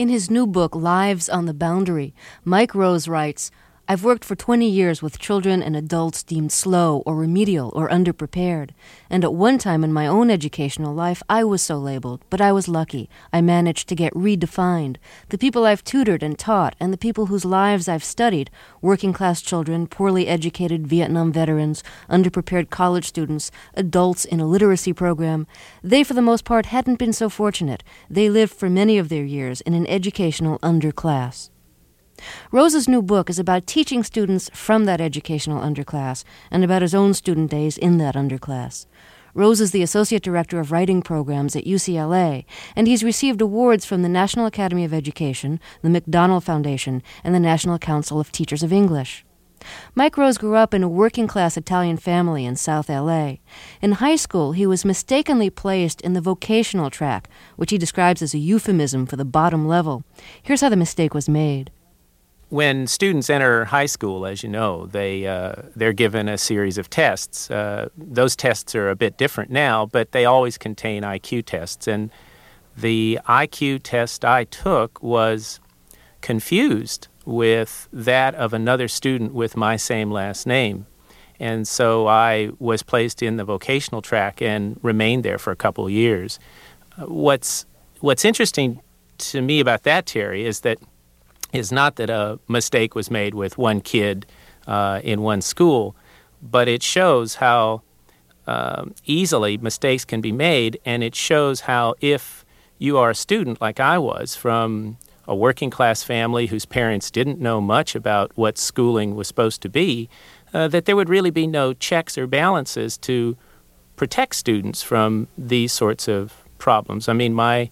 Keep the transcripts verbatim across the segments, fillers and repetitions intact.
In his new book, Lives on the Boundary, Mike Rose writes, I've worked for twenty years with children and adults deemed slow or remedial or underprepared. And at one time in my own educational life, I was so labeled, but I was lucky. I managed to get redefined. The people I've tutored and taught and the people whose lives I've studied, working class children, poorly educated Vietnam veterans, underprepared college students, adults in a literacy program, they for the most part hadn't been so fortunate. They lived for many of their years in an educational underclass. Rose's new book is about teaching students from that educational underclass and about his own student days in that underclass. Rose is the Associate Director of Writing Programs at U C L A, and he's received awards from the National Academy of Education, the McDonnell Foundation, and the National Council of Teachers of English. Mike Rose grew up in a working-class Italian family in South L A. In high school, he was mistakenly placed in the vocational track, which he describes as a euphemism for the bottom level. Here's how the mistake was made. When students enter high school, as you know, they, uh, they're given a series of tests. Uh, those tests are a bit different now, but they always contain I Q tests. And the I Q test I took was confused with that of another student with my same last name. And so I was placed in the vocational track and remained there for a couple of years. Uh, what's, what's interesting to me about that, Terry, is that is not that a mistake was made with one kid uh, in one school, but it shows how um, easily mistakes can be made, and it shows how if you are a student like I was from a working-class family whose parents didn't know much about what schooling was supposed to be, uh, that there would really be no checks or balances to protect students from these sorts of problems. I mean, my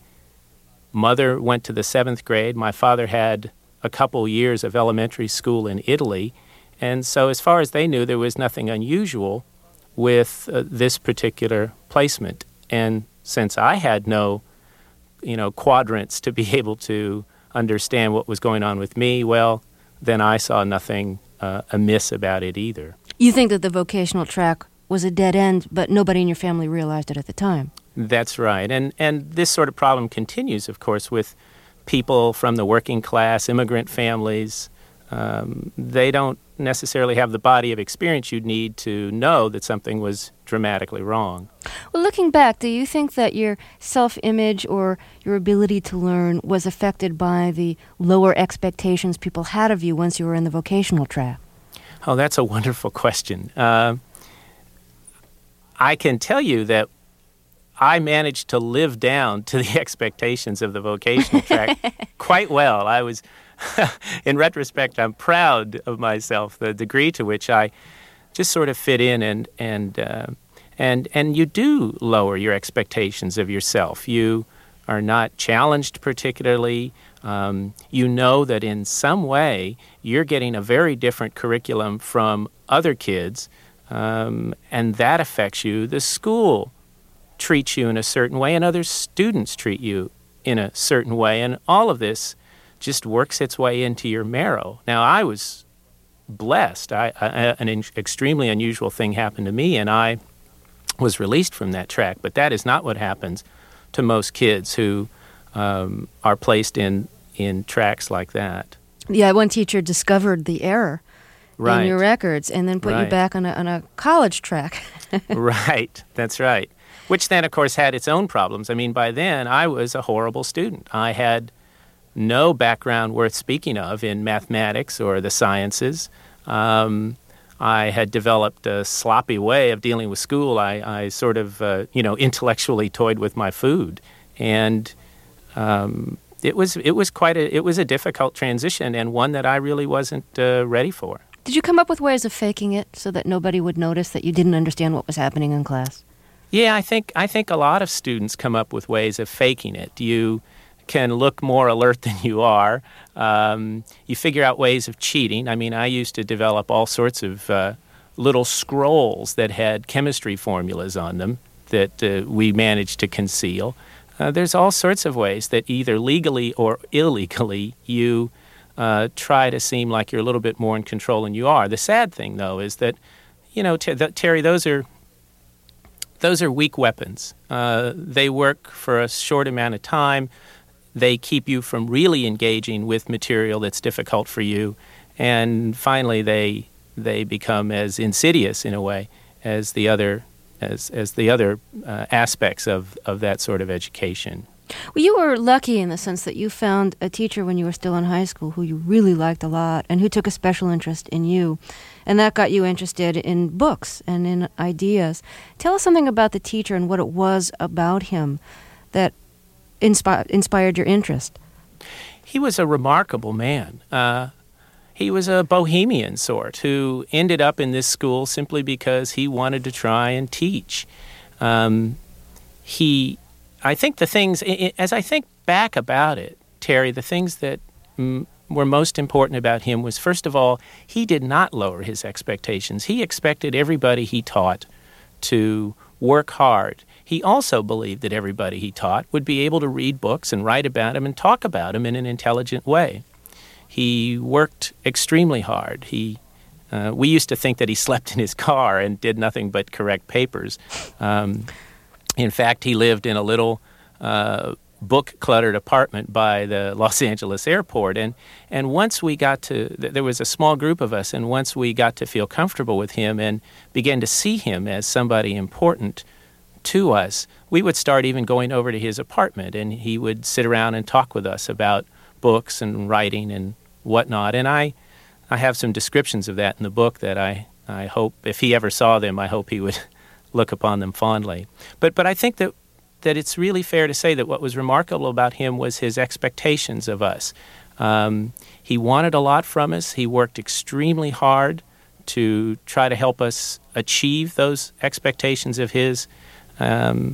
mother went to the seventh grade. My father had a couple years of elementary school in Italy. And so as far as they knew, there was nothing unusual with uh, this particular placement. And since I had no, you know, quadrants to be able to understand what was going on with me, well, then I saw nothing uh, amiss about it either. You think that the vocational track was a dead end, but nobody in your family realized it at the time. That's right. And, and this sort of problem continues, of course, with people from the working class, immigrant families. Um, they don't necessarily have the body of experience you'd need to know that something was dramatically wrong. Well, looking back, do you think that your self-image or your ability to learn was affected by the lower expectations people had of you once you were in the vocational track? Oh, that's a wonderful question. Uh, I can tell you that I managed to live down to the expectations of the vocational track quite well. I was, in retrospect, I'm proud of myself, the degree to which I just sort of fit in, and and uh, and and you do lower your expectations of yourself. You are not challenged particularly. Um, you know that in some way you're getting a very different curriculum from other kids, um, and that affects you. The school treats you in a certain way, and other students treat you in a certain way, and all of this just works its way into your marrow. Now, I was blessed. I, I, an in, extremely unusual thing happened to me, and I was released from that track, but that is not what happens to most kids who um, are placed in, in tracks like that. Yeah, one teacher discovered the error right. in your records and then put right. you back on a, on a college track. Right, that's right. Which then, of course, had its own problems. I mean, by then, I was a horrible student. I had no background worth speaking of in mathematics or the sciences. Um, I had developed a sloppy way of dealing with school. I, I sort of, uh, you know, intellectually toyed with my food. And um, it was it was quite a, it was a difficult transition, and one that I really wasn't uh, ready for. Did you come up with ways of faking it so that nobody would notice that you didn't understand what was happening in class? Yeah, I think I think a lot of students come up with ways of faking it. You can look more alert than you are. Um, you figure out ways of cheating. I mean, I used to develop all sorts of uh, little scrolls that had chemistry formulas on them that uh, we managed to conceal. Uh, there's all sorts of ways that either legally or illegally you uh, try to seem like you're a little bit more in control than you are. The sad thing, though, is that, you know, T- th- Terry, those are Those are weak weapons. Uh, they work for a short amount of time. they keep you from really engaging with material that's difficult for you. And finally, they they become as insidious in a way as the other as as the other uh, aspects of, of that sort of education. Well, you were lucky in the sense that you found a teacher when you were still in high school who you really liked a lot and who took a special interest in you. And that got you interested in books and in ideas. Tell us something about the teacher and what it was about him that inspi- inspired your interest. He was a remarkable man. Uh, he was a bohemian sort who ended up in this school simply because he wanted to try and teach. Um, he... I think the things, as I think back about it, Terry, the things that mm, were most important about him was, first of all, he did not lower his expectations. He expected everybody he taught to work hard. He also believed that everybody he taught would be able to read books and write about them and talk about them in an intelligent way. He worked extremely hard. He, uh, we used to think that he slept in his car and did nothing but correct papers. Um, In fact, he lived in a little uh, book-cluttered apartment by the Los Angeles airport. And, and once we got to, there was a small group of us, and once we got to feel comfortable with him and began to see him as somebody important to us, we would start even going over to his apartment, and he would sit around and talk with us about books and writing and whatnot. And I, I have some descriptions of that in the book that I, I hope, if he ever saw them, I hope he would look upon them fondly. But but I think that, that it's really fair to say that what was remarkable about him was his expectations of us. Um, he wanted a lot from us. He worked extremely hard to try to help us achieve those expectations of his. Um,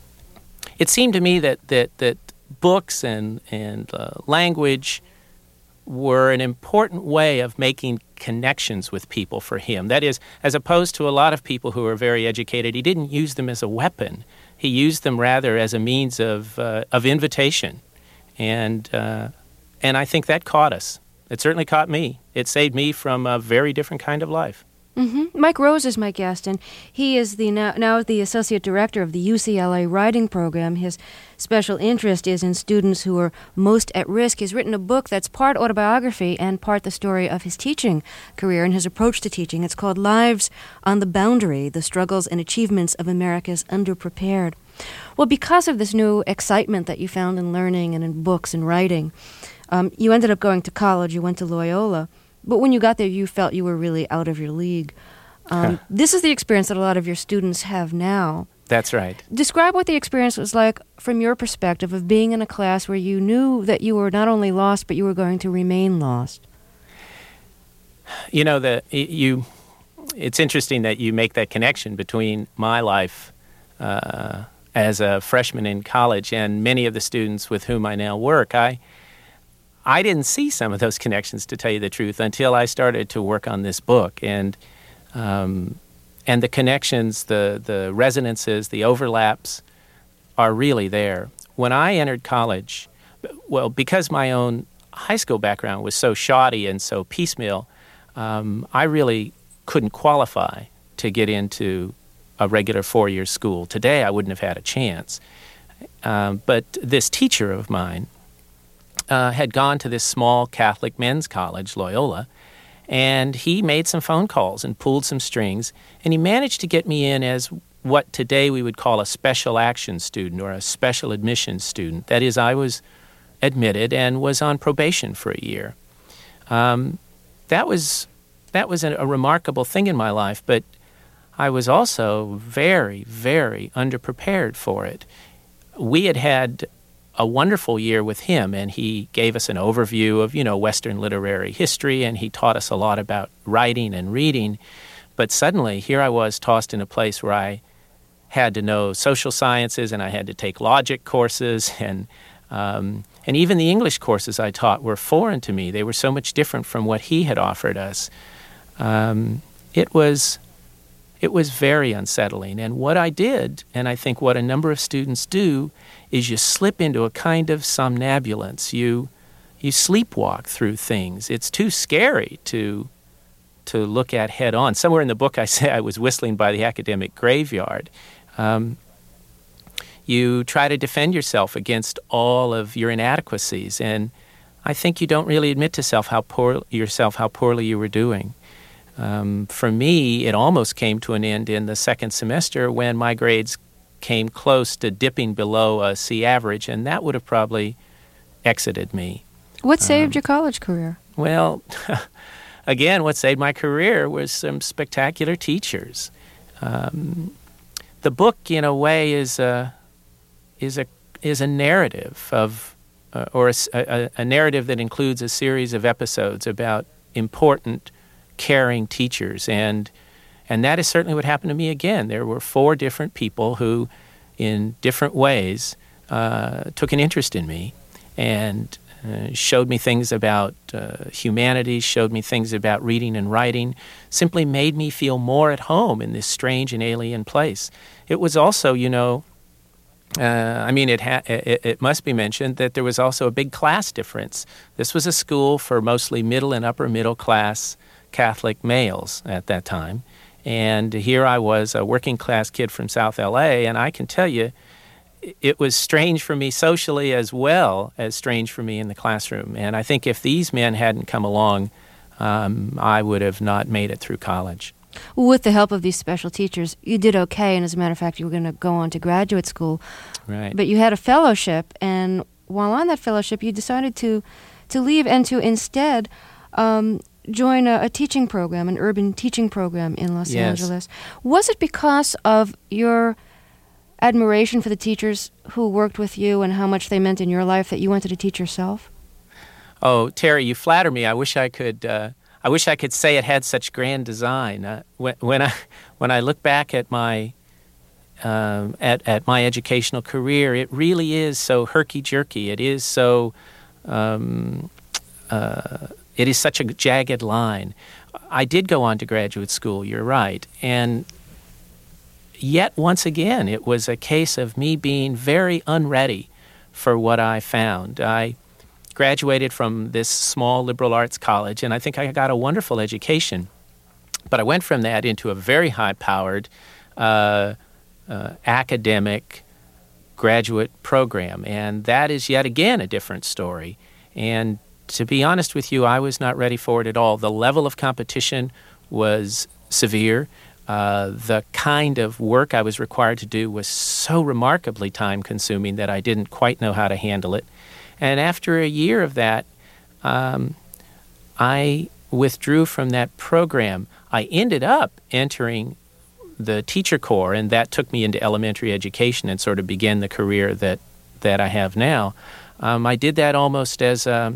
it seemed to me that that, that books and, and uh, language were an important way of making connections with people for him. That is, as opposed to a lot of people who are very educated, he didn't use them as a weapon. He used them rather as a means of uh, of invitation. And uh, and I think that caught us. It certainly caught me. It saved me from a very different kind of life. Mm-hmm. Mike Rose is my guest, and he is the now, now the associate director of the U C L A writing program. His special interest is in students who are most at risk. He's written a book that's part autobiography and part the story of his teaching career and his approach to teaching. It's called Lives on the Boundary, The Struggles and Achievements of America's Underprepared. Well, because of this new excitement that you found in learning and in books and writing, um, you ended up going to college. You went to Loyola. But when you got there, you felt you were really out of your league. Um, huh. This is the experience that a lot of your students have now. That's right. Describe what the experience was like from your perspective of being in a class where you knew that you were not only lost, but you were going to remain lost. You know, the, you. It's interesting that you make that connection between my life uh, as a freshman in college and many of the students with whom I now work. I I didn't see some of those connections, to tell you the truth, until I started to work on this book. And um, and the connections, the, the resonances, the overlaps are really there. When I entered college, well, because my own high school background was so shoddy and so piecemeal, um, I really couldn't qualify to get into a regular four-year school. Today, I wouldn't have had a chance. Um, but this teacher of mine Uh, had gone to this small Catholic men's college, Loyola, and he made some phone calls and pulled some strings, and he managed to get me in as what today we would call a special action student or a special admissions student. That is, I was admitted and was on probation for a year. Um, that was that was a, a remarkable thing in my life, but I was also very, very underprepared for it. We had had a wonderful year with him, and he gave us an overview of, you know, Western literary history, and he taught us a lot about writing and reading. But suddenly, here I was tossed in a place where I had to know social sciences, and I had to take logic courses, and um, and even the English courses I taught were foreign to me. They were so much different from what he had offered us. Um, it was it was very unsettling. And what I did, and I think what a number of students do, is you slip into a kind of somnambulance. You you sleepwalk through things. It's too scary to to look at head on. Somewhere in the book I say I was whistling by the academic graveyard. Um, you try to defend yourself against all of your inadequacies. And I think you don't really admit to self how poor, yourself how poorly you were doing. Um, for me, it almost came to an end in the second semester when my grades came close to dipping below a C average, and that would have probably exited me. What saved um, your college career? Well, again, what saved my career was some spectacular teachers. Um, the book, in a way, is a is a is a narrative of, uh, or a, a, a narrative that includes a series of episodes about important, caring teachers, and and that is certainly what happened to me again. There were four different people who, in different ways, uh, took an interest in me, and Uh, showed me things about uh, humanities, showed me things about reading and writing, simply made me feel more at home in this strange and alien place. It was also, you know, uh, I mean, it, ha- it, it must be mentioned that there was also a big class difference. This was a school for mostly middle and upper middle class Catholic males at that time. And here I was, a working class kid from South L A, and I can tell you, it was strange for me socially as well as strange for me in the classroom. And I think if these men hadn't come along, um, I would have not made it through college. With the help of these special teachers, you did okay, and as a matter of fact, you were going to go on to graduate school. Right. But you had a fellowship, and while on that fellowship, you decided to, to leave and to instead um, join a, a teaching program, an urban teaching program in Los Yes. Angeles. Was it because of your admiration for the teachers who worked with you and how much they meant in your life that you wanted to teach yourself? Oh, Terry, you flatter me. I wish I could. Uh, I wish I could say it had such grand design. Uh, when, when I when I look back at my um, at at my educational career, it really is so herky jerky. It is so. Um, uh, it is such a jagged line. I did go on to graduate school. You're right, and yet once again, it was a case of me being very unready for what I found. I graduated from this small liberal arts college, and I think I got a wonderful education. But I went from that into a very high-powered uh, uh, academic graduate program, and that is yet again a different story. And to be honest with you, I was not ready for it at all. The level of competition was severe. Uh, the kind of work I was required to do was so remarkably time-consuming that I didn't quite know how to handle it. And after a year of that, um, I withdrew from that program. I ended up entering the teacher corps, and that took me into elementary education and sort of began the career that, that I have now. Um, I did that almost as a...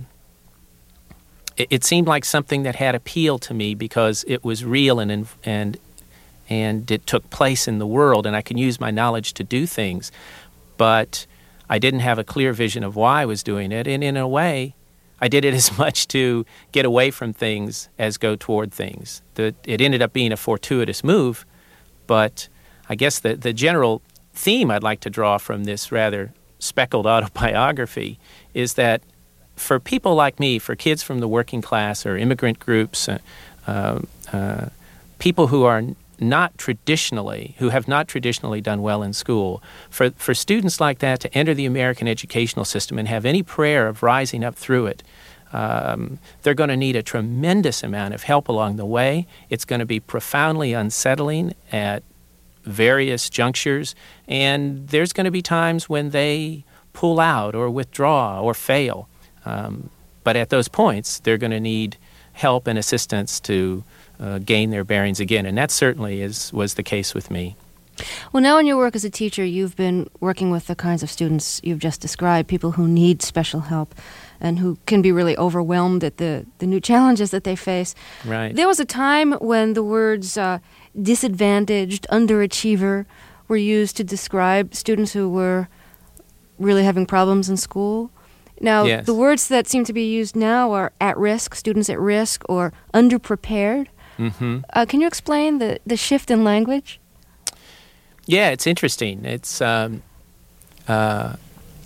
It, it seemed like something that had appeal to me because it was real and and and it took place in the world, and I can use my knowledge to do things. But I didn't have a clear vision of why I was doing it, and in a way, I did it as much to get away from things as go toward things. The, it ended up being a fortuitous move, but I guess the, the general theme I'd like to draw from this rather speckled autobiography is that for people like me, for kids from the working class or immigrant groups, uh, uh, uh, people who are not traditionally, who have not traditionally done well in school, for, for students like that to enter the American educational system and have any prayer of rising up through it, um, they're going to need a tremendous amount of help along the way. It's going to be profoundly unsettling at various junctures, and there's going to be times when they pull out or withdraw or fail. Um, but at those points, they're going to need help and assistance to uh, gain their bearings again, and that certainly is was the case with me. Well, now in your work as a teacher, you've been working with the kinds of students you've just described, people who need special help and who can be really overwhelmed at the, the new challenges that they face. Right. There was a time when the words uh, disadvantaged, underachiever were used to describe students who were really having problems in school. Now, yes. The words that seem to be used now are at risk, students at risk, or underprepared. Mm-hmm. Uh, can you explain the, the shift in language? Yeah, it's interesting. It's um, uh,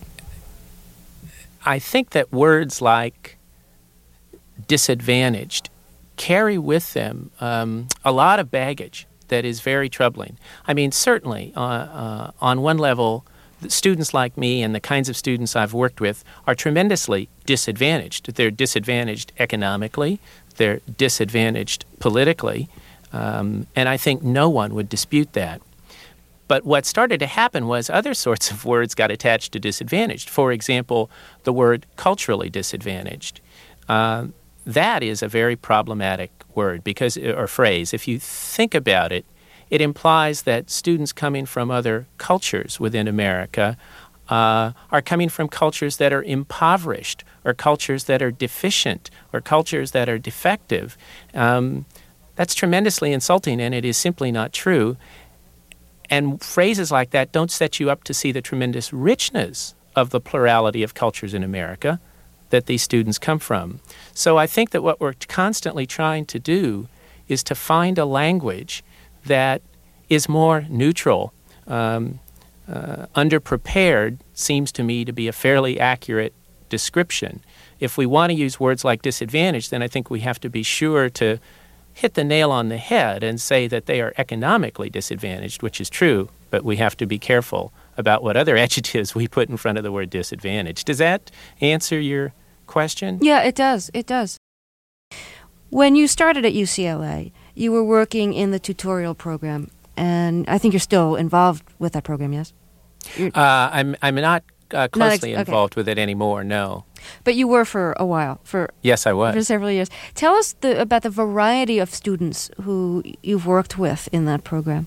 I think that words like disadvantaged carry with them um, a lot of baggage that is very troubling. I mean, certainly, uh, uh, on one level, students like me and the kinds of students I've worked with are tremendously disadvantaged. They're disadvantaged economically, they're disadvantaged politically, um, and I think no one would dispute that. But what started to happen was other sorts of words got attached to disadvantaged. For example, the word culturally disadvantaged. Uh, that is a very problematic word because, or phrase. If you think about it, it implies that students coming from other cultures within America uh, are coming from cultures that are impoverished, or cultures that are deficient, or cultures that are defective. Um, that's tremendously insulting, and it is simply not true. And phrases like that don't set you up to see the tremendous richness of the plurality of cultures in America that these students come from. So I think that what we're constantly trying to do is to find a language that is more neutral. Um, uh, underprepared seems to me to be a fairly accurate description. If we want to use words like disadvantaged, then I think we have to be sure to hit the nail on the head and say that they are economically disadvantaged, which is true, but we have to be careful about what other adjectives we put in front of the word disadvantaged. Does that answer your question? Yeah, it does. It does. When you started at U C L A, you were working in the tutorial program, and I think you're still involved with that program, yes? Uh, I'm I'm not uh, closely not ex- okay. involved with it anymore, no. But you were for a while, for yes, I was for several years. Tell us the, about the variety of students who you've worked with in that program.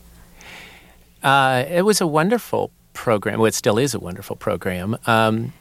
Uh, it was a wonderful program. Well, it still is a wonderful program. Um,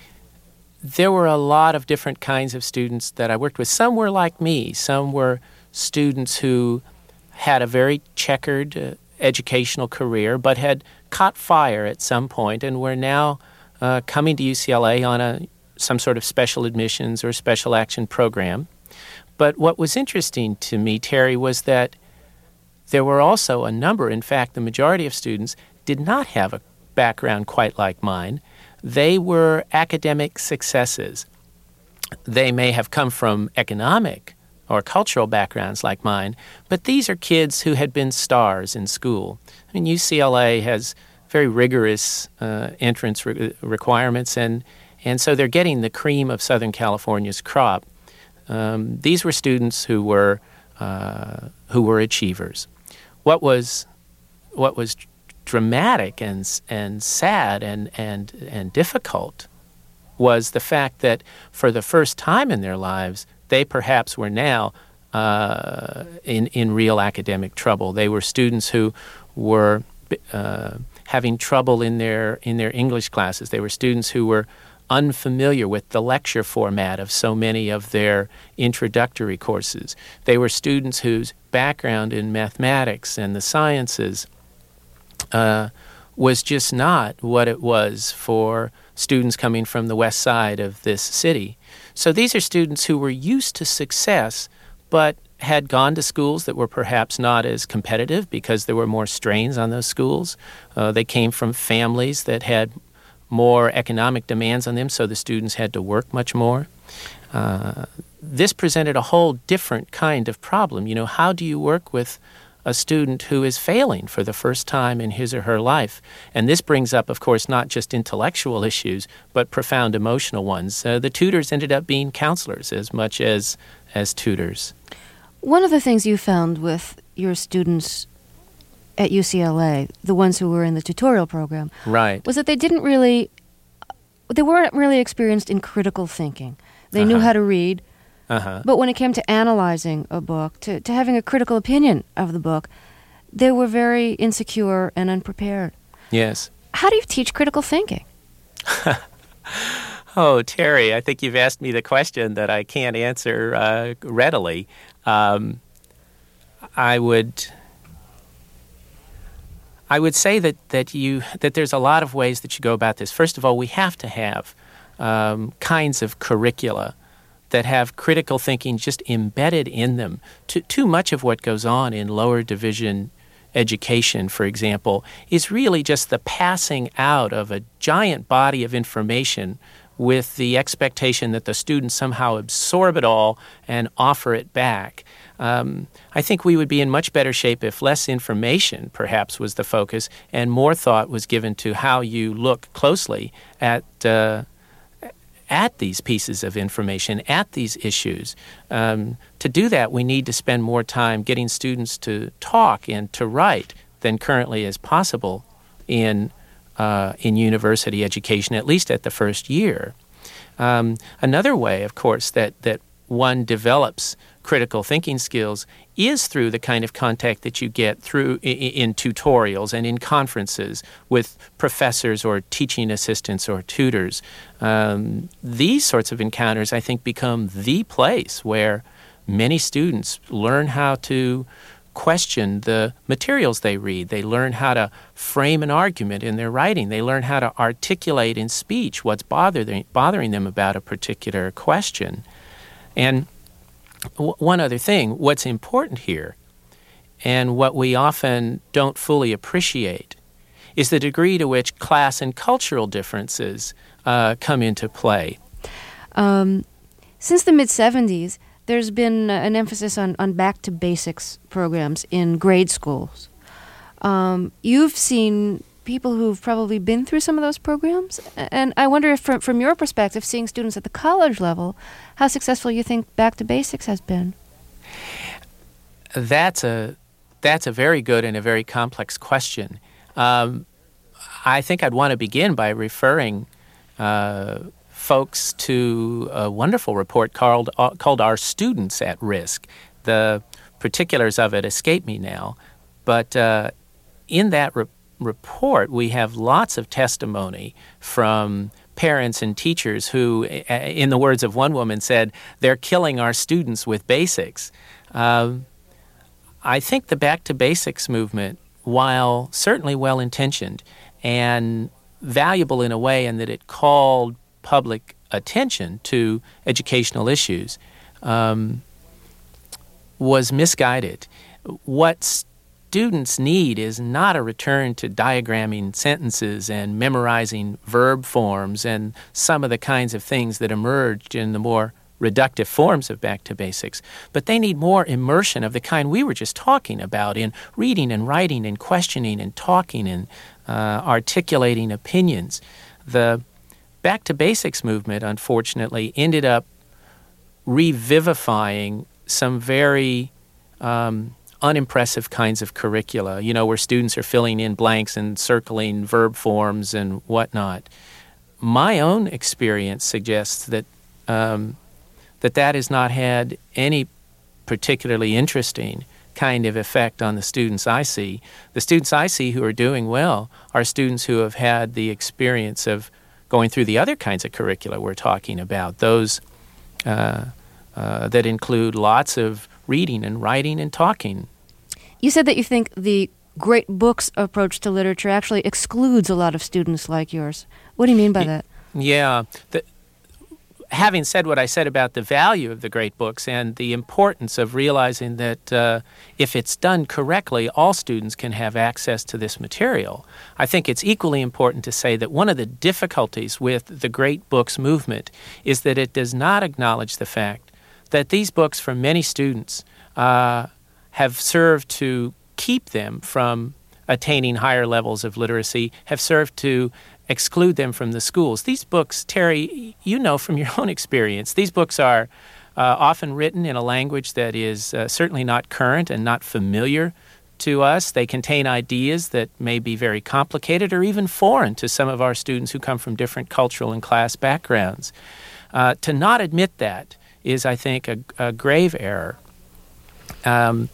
there were a lot of different kinds of students that I worked with. Some were like me. Some were students who had a very checkered uh, educational career, but had caught fire at some point and were now uh, coming to U C L A on a some sort of special admissions or special action program. But what was interesting to me, Terry, was that there were also a number, in fact, the majority of students did not have a background quite like mine. They were academic successes. They may have come from economic or cultural backgrounds like mine, but these are kids who had been stars in school. I mean, U C L A has very rigorous uh, entrance re- requirements, and And so they're getting the cream of Southern California's crop. Um, these were students who were uh, who were achievers. What was what was dramatic and and sad and and and difficult was the fact that for the first time in their lives, they perhaps were now uh, in in real academic trouble. They were students who were uh, having trouble in their in their English classes. They were students who were unfamiliar with the lecture format of so many of their introductory courses. They were students whose background in mathematics and the sciences uh, was just not what it was for students coming from the west side of this city. So these are students who were used to success, but had gone to schools that were perhaps not as competitive because there were more strains on those schools. Uh, they came from families that had more economic demands on them, so the students had to work much more. Uh, this presented a whole different kind of problem. You know, how do you work with a student who is failing for the first time in his or her life? And this brings up, of course, not just intellectual issues, but profound emotional ones. Uh, the tutors ended up being counselors as much as, as tutors. One of the things you found with your students at U C L A, the ones who were in the tutorial program, right, was that they didn't really, they weren't really experienced in critical thinking. They uh-huh. knew how to read, uh-huh. but when it came to analyzing a book, to, to having a critical opinion of the book, they were very insecure and unprepared. Yes. How do you teach critical thinking? Oh, Terry, I think you've asked me the question that I can't answer uh, readily. Um, I would... I would say that, that you that there's a lot of ways that you go about this. First of all, we have to have um, kinds of curricula that have critical thinking just embedded in them. Too, too much of what goes on in lower division education, for example, is really just the passing out of a giant body of information with the expectation that the students somehow absorb it all and offer it back. Um, I think we would be in much better shape if less information, perhaps, was the focus and more thought was given to how you look closely at uh, at these pieces of information, at these issues. Um, to do that, we need to spend more time getting students to talk and to write than currently is possible in uh, in university education, at least at the first year. Um, another way, of course, that, that one develops critical thinking skills is through the kind of contact that you get through in, in tutorials and in conferences with professors or teaching assistants or tutors. Um, these sorts of encounters, I think, become the place where many students learn how to question the materials they read. They learn how to frame an argument in their writing. They learn how to articulate in speech what's bothering, bothering them about a particular question. And w- one other thing, what's important here, and what we often don't fully appreciate, is the degree to which class and cultural differences uh, come into play. Um, since the mid-seventies, there's been an emphasis on, on back-to-basics programs in grade schools. Um, you've seen people who've probably been through some of those programs, and I wonder if, from, from your perspective, seeing students at the college level, how successful you think back-to-basics has been. That's a that's a very good and a very complex question. Um, I think I'd want to begin by referring uh, folks to a wonderful report called uh, called Our Students at Risk. The particulars of it escape me now, but uh, in that re- report we have lots of testimony from parents and teachers who, in the words of one woman, said, "They're killing our students with basics." Um, I think the Back to Basics movement, while certainly well-intentioned and valuable in a way in that it called public attention to educational issues, um, was misguided. What students need is not a return to diagramming sentences and memorizing verb forms and some of the kinds of things that emerged in the more reductive forms of Back to Basics, but they need more immersion of the kind we were just talking about in reading and writing and questioning and talking and uh, articulating opinions. The Back to Basics movement, unfortunately, ended up revivifying some very um, unimpressive kinds of curricula, you know, where students are filling in blanks and circling verb forms and whatnot. My own experience suggests that um, that that has not had any particularly interesting kind of effect on the students I see. The students I see who are doing well are students who have had the experience of going through the other kinds of curricula we're talking about, those uh, uh, that include lots of reading and writing and talking. You said that you think the great books approach to literature actually excludes a lot of students like yours. What do you mean by that? Yeah. The, having said what I said about the value of the great books and the importance of realizing that uh, if it's done correctly, all students can have access to this material, I think it's equally important to say that one of the difficulties with the great books movement is that it does not acknowledge the fact that these books for many students uh, have served to keep them from attaining higher levels of literacy, have served to exclude them from the schools. These books, Terry, you know from your own experience, these books are uh, often written in a language that is uh, certainly not current and not familiar to us. They contain ideas that may be very complicated or even foreign to some of our students who come from different cultural and class backgrounds. Uh, to not admit that is, I think, a, a grave error. Um,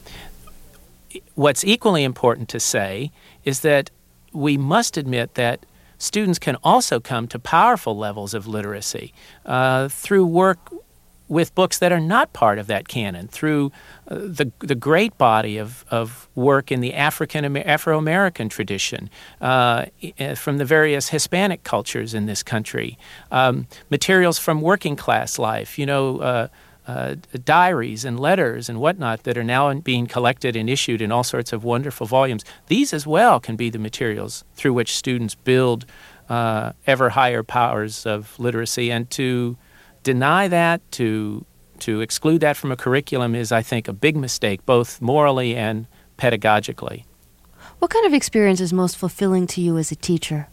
what's equally important to say is that we must admit that students can also come to powerful levels of literacy uh, through work with books that are not part of that canon, through uh, the the great body of, of work in the African Afro-American tradition, uh, from the various Hispanic cultures in this country, um, materials from working class life, you know, uh, uh, diaries and letters and whatnot that are now being collected and issued in all sorts of wonderful volumes. These as well can be the materials through which students build uh, ever higher powers of literacy. And to deny that, to to exclude that from a curriculum is, I think, a big mistake, both morally and pedagogically. What kind of experience is most fulfilling to you as a teacher?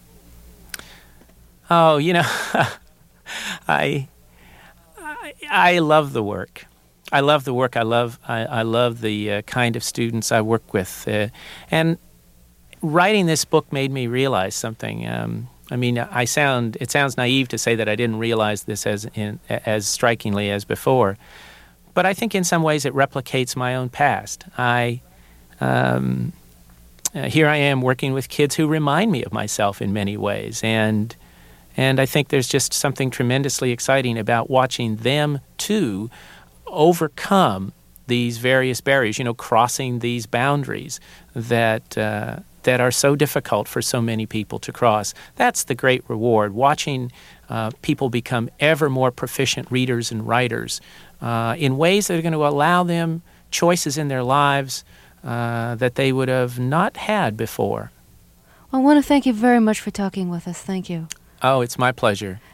Oh, you know, I, I I love the work. I love the work. I love I, I love the uh, kind of students I work with, uh, and writing this book made me realize something. Um, I mean, I sound it sounds naive to say that I didn't realize this as in, as strikingly as before, but I think in some ways it replicates my own past. I um, uh, here I am working with kids who remind me of myself in many ways, and and I think there's just something tremendously exciting about watching them too overcome these various barriers. You know, crossing these boundaries that. Uh, that are so difficult for so many people to cross. That's the great reward, watching uh, people become ever more proficient readers and writers uh, in ways that are going to allow them choices in their lives uh, that they would have not had before. I want to thank you very much for talking with us. Thank you. Oh, it's my pleasure.